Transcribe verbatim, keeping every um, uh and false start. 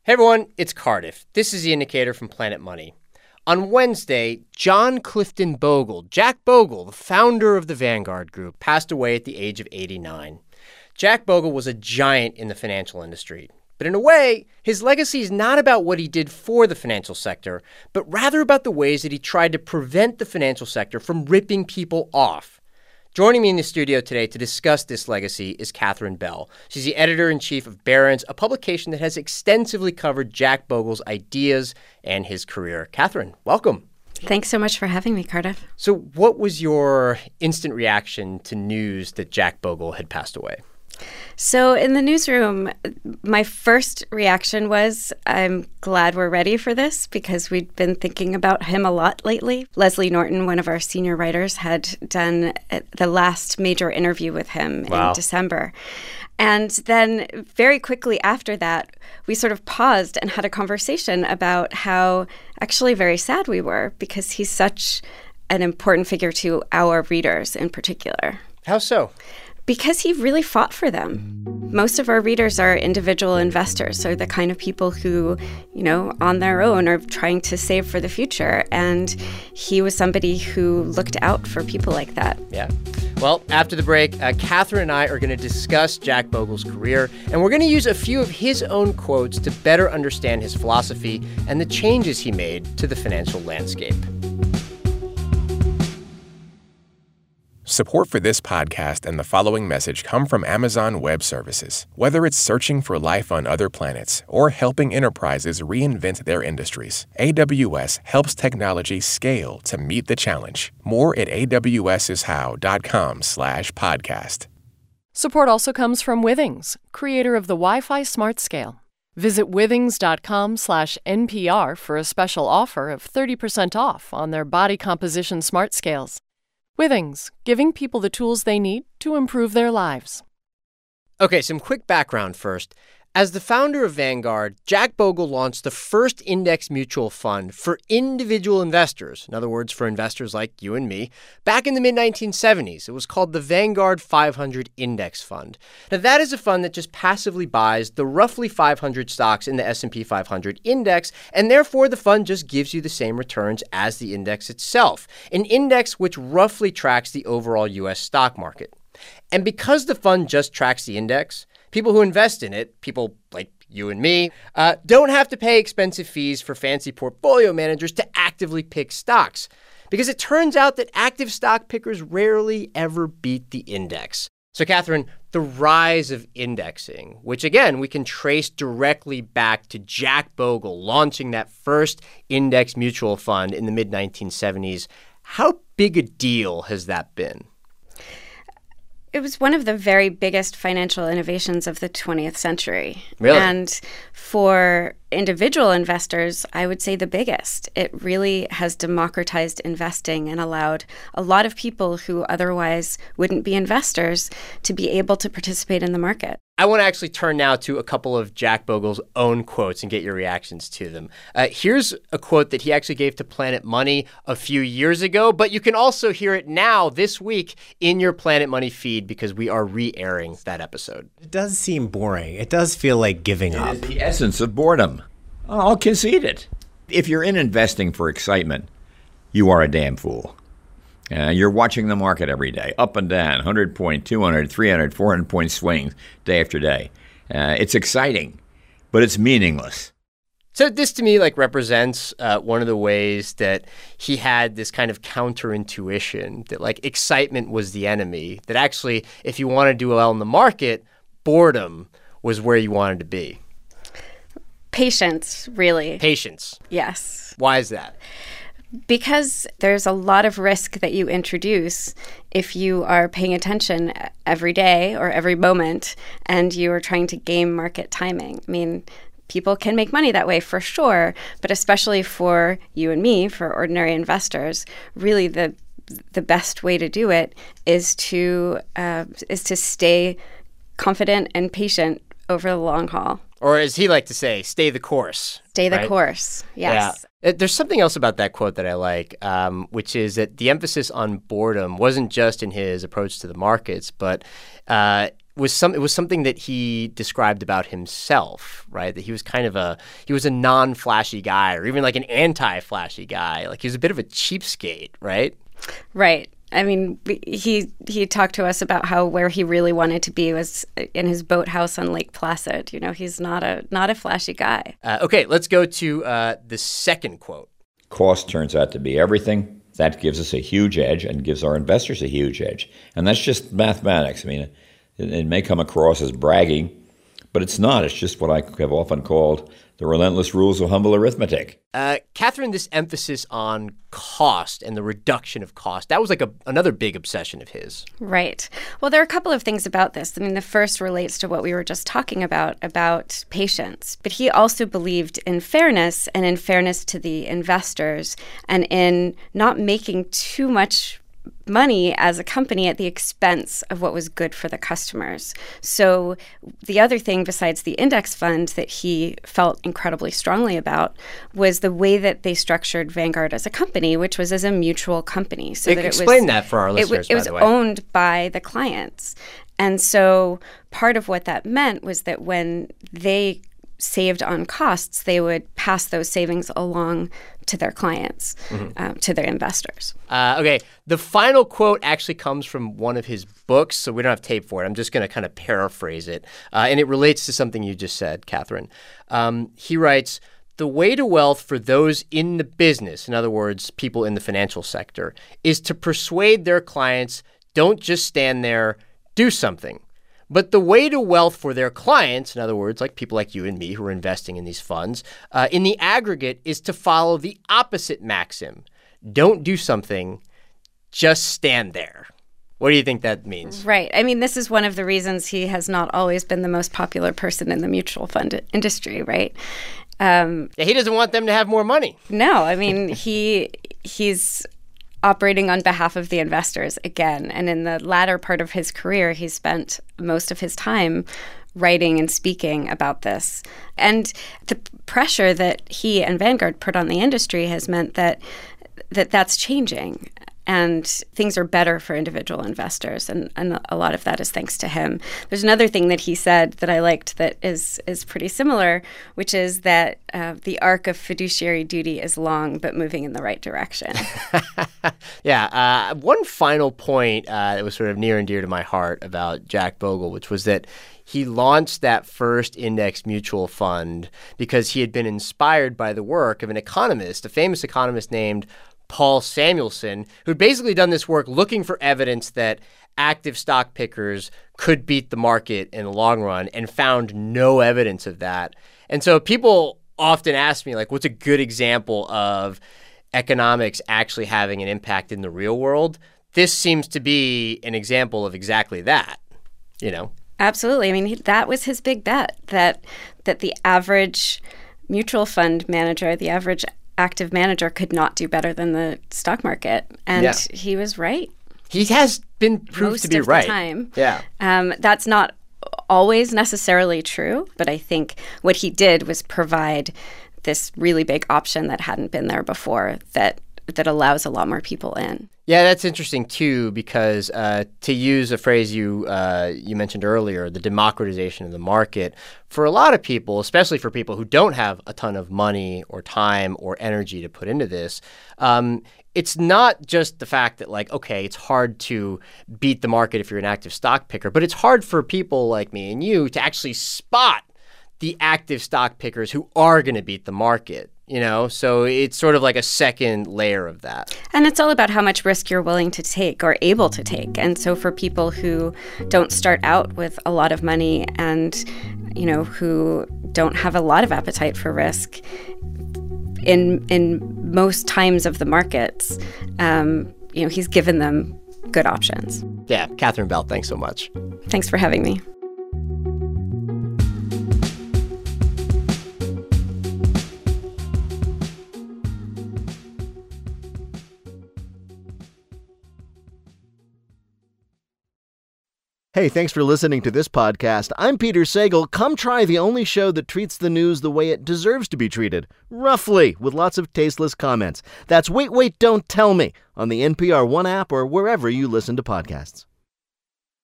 Hey everyone, it's Cardiff. This is The Indicator from Planet Money. On Wednesday, John Clifton Bogle, Jack Bogle, the founder of the Vanguard Group, passed away at the age of eighty-nine. Jack Bogle was a giant in the financial industry. But in a way, his legacy is not about what he did for the financial sector, but rather about the ways that he tried to prevent the financial sector from ripping people off. Joining me in the studio today to discuss this legacy is Catherine Bell. She's the editor-in-chief of Barron's, a publication that has extensively covered Jack Bogle's ideas and his career. Catherine, welcome. Thanks so much for having me, Cardiff. So what was your instant reaction to news that Jack Bogle had passed away? So in the newsroom, my first reaction was, I'm glad we're ready for this because we'd been thinking about him a lot lately. Leslie Norton, one of our senior writers, had done the last major interview with him wow. in December. And then very quickly after that, we sort of paused and had a conversation about how actually very sad we were because he's such an important figure to our readers in particular. How so? Because he really fought for them. Most of our readers are individual investors, so the kind of people who, you know, on their own are trying to save for the future. And he was somebody who looked out for people like that. Yeah. Well, after the break, uh, Catherine and I are going to discuss Jack Bogle's career, and we're going to use a few of his own quotes to better understand his philosophy and the changes he made to the financial landscape. Support for this podcast and the following message come from Amazon Web Services. Whether it's searching for life on other planets or helping enterprises reinvent their industries, A W S helps technology scale to meet the challenge. More at awsishow.com slash podcast. Support also comes from Withings, creator of the Wi-Fi Smart Scale. Visit withings.com slash NPR for a special offer of thirty percent off on their body composition smart scales. Withings, giving people the tools they need to improve their lives. Okay, some quick background first. As the founder of Vanguard, Jack Bogle launched the first index mutual fund for individual investors, in other words, for investors like you and me, back in the mid nineteen seventies. It was called the Vanguard five hundred Index Fund. Now, that is a fund that just passively buys the roughly five hundred stocks in the S and P five hundred index, and therefore the fund just gives you the same returns as the index itself, an index which roughly tracks the overall U S stock market. And because the fund just tracks the index, people who invest in it, people like you and me, uh, don't have to pay expensive fees for fancy portfolio managers to actively pick stocks. Because it turns out that active stock pickers rarely ever beat the index. So, Catherine, the rise of indexing, which again, we can trace directly back to Jack Bogle launching that first index mutual fund in the mid nineteen seventies. How big a deal has that been? It was one of the very biggest financial innovations of the twentieth century. Really? And for individual investors, I would say the biggest. It really has democratized investing and allowed a lot of people who otherwise wouldn't be investors to be able to participate in the market. I want to actually turn now to a couple of Jack Bogle's own quotes and get your reactions to them. Uh, here's a quote that he actually gave to Planet Money a few years ago, but you can also hear it now this week in your Planet Money feed because we are re-airing that episode. It does seem boring. It does feel like giving It up. is the essence of boredom. I'll concede it. If you're in investing for excitement, you are a damn fool. Uh, you're watching the market every day, up and down, one hundred point, two hundred, three hundred, four hundred point swings day after day. Uh, it's exciting, but it's meaningless. So this to me like represents uh, one of the ways that he had this kind of counterintuition that like excitement was the enemy, that actually if you want to do well in the market, boredom was where you wanted to be. Patience, really. Patience. Yes. Why is that? Because there's a lot of risk that you introduce if you are paying attention every day or every moment and you are trying to game market timing. I mean, people can make money that way for sure, but especially for you and me, for ordinary investors, really the the best way to do it is to uh, is to stay confident and patient over the long haul. Or as he liked to say, stay the course. Stay the right? course, yes. Yeah. There's something else about that quote that I like, um, which is that the emphasis on boredom wasn't just in his approach to the markets, but uh, was some it was something that he described about himself, right? That he was kind of a he was a non-flashy guy, or even like an anti-flashy guy. Like he was a bit of a cheapskate, right? Right. I mean, he he talked to us about how where he really wanted to be was in his boathouse on Lake Placid. You know, he's not a not a flashy guy. Uh, okay, let's go to uh, the second quote. Cost turns out to be everything. That gives us a huge edge and gives our investors a huge edge. And that's just mathematics. I mean, it, it may come across as bragging, but it's not. It's just what I have often called the relentless rules of humble arithmetic. Uh, Catherine, this emphasis on cost and the reduction of cost, that was like a, another big obsession of his. Right. Well, there are a couple of things about this. I mean, the first relates to what we were just talking about, about patience. But he also believed in fairness and in fairness to the investors and in not making too much money as a company at the expense of what was good for the customers. So the other thing besides the index fund that he felt incredibly strongly about was the way that they structured Vanguard as a company, which was as a mutual company. So it, that it explain was, that for our listeners, it, it was by the way. owned by the clients. And so part of what that meant was that when they saved on costs, they would pass those savings along to their clients, mm-hmm. um, to their investors. Uh, okay, the final quote actually comes from one of his books, so we don't have tape for it. I'm just going to kind of paraphrase it, uh, and it relates to something you just said, Catherine. Um, he writes, "The way to wealth for those in the business, in other words, people in the financial sector, is to persuade their clients, don't just stand there, do something. But the way to wealth for their clients, in other words, like people like you and me who are investing in these funds, uh, in the aggregate is to follow the opposite maxim. Don't do something, just stand there." What do you think that means? Right. I mean, this is one of the reasons he has not always been the most popular person in the mutual fund industry, right? Um, yeah, he doesn't want them to have more money. No, I mean, he he's operating on behalf of the investors again. And in the latter part of his career, he spent most of his time writing and speaking about this. And the pressure that he and Vanguard put on the industry has meant that that that's changing. And things are better for individual investors. And, and a lot of that is thanks to him. There's another thing that he said that I liked that is is pretty similar, which is that uh, the arc of fiduciary duty is long, but moving in the right direction. yeah. Uh, one final point uh, that was sort of near and dear to my heart about Jack Bogle, which was that he launched that first index mutual fund because he had been inspired by the work of an economist, a famous economist named Paul Samuelson, who'd basically done this work looking for evidence that active stock pickers could beat the market in the long run and found no evidence of that. And so people often ask me, like, what's a good example of economics actually having an impact in the real world? This seems to be an example of exactly that, you know? Absolutely. I mean, he, that was his big bet, that that the average mutual fund manager, the average active manager could not do better than the stock market. And yeah. he was right. He has been proved Most to be of right. The time. Yeah. Um, that's not always necessarily true, but I think what he did was provide this really big option that hadn't been there before that that allows a lot more people in. Yeah, that's interesting too, because uh, to use a phrase you uh, you mentioned earlier, the democratization of the market, for a lot of people, especially for people who don't have a ton of money or time or energy to put into this, um, it's not just the fact that, like, okay, it's hard to beat the market if you're an active stock picker, but it's hard for people like me and you to actually spot the active stock pickers who are going to beat the market. You know, so it's sort of like a second layer of that. And it's all about how much risk you're willing to take or able to take. And so for people who don't start out with a lot of money and, you know, who don't have a lot of appetite for risk, in in most times of the markets, um, you know, he's given them good options. Yeah. Catherine Bell, thanks so much. Thanks for having me. Hey, thanks for listening to this podcast. I'm Peter Sagal. Come try the only show that treats the news the way it deserves to be treated. Roughly, with lots of tasteless comments. That's Wait, Wait, Don't Tell Me on the N P R One app or wherever you listen to podcasts.